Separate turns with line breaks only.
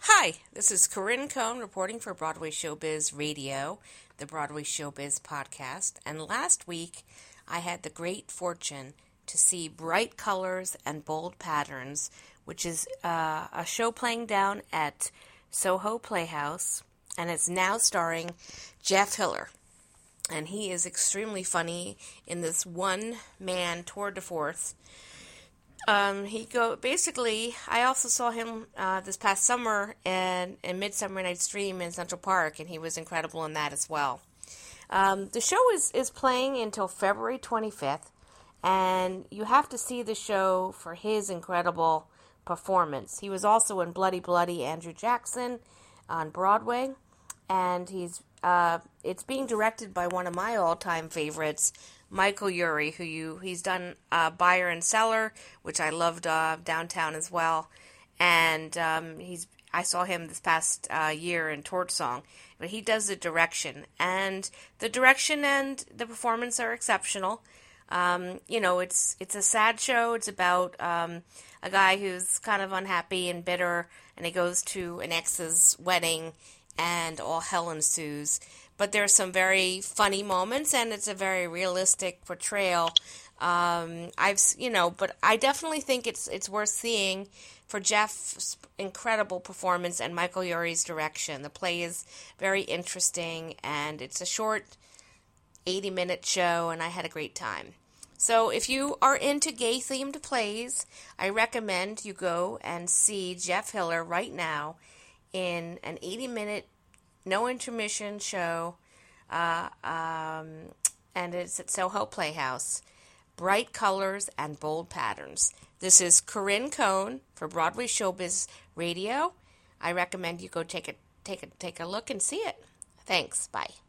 Hi, this is Corinne Cohn reporting for Broadway Showbiz Radio, the Broadway Showbiz podcast. And last week, I had the great fortune to see Bright Colors and Bold Patterns, which is a show playing down at Soho Playhouse, and it's now starring Jeff Hiller. And he is extremely funny in this one-man tour de force. I also saw him this past summer in Midsummer Night's Dream in Central Park, and he was incredible in that as well. The show is playing until February 25th, and you have to see the show for his incredible performance. He was also in Bloody Bloody Andrew Jackson on Broadway, and it's being directed by one of my all-time favorites, Michael Urie, he's done Buyer and Seller, which I loved downtown as well, and I saw him this past year in Torch Song, but he does the direction and the performance are exceptional. It's a sad show. It's about a guy who's kind of unhappy and bitter, and he goes to an ex's wedding, and all hell ensues. But there's some very funny moments, and it's a very realistic portrayal. But I definitely think it's worth seeing for Jeff's incredible performance and Michael Urie's direction. The play is very interesting, and it's a short 80-minute show, and I had a great time. So if you are into gay-themed plays, I recommend you go and see Jeff Hiller right now in an 80-minute, no intermission show, and it's at Soho Playhouse. Bright Colors and Bold Patterns. This is Corinne Cohn for Broadway Showbiz Radio. I recommend you go take a look and see it. Thanks. Bye.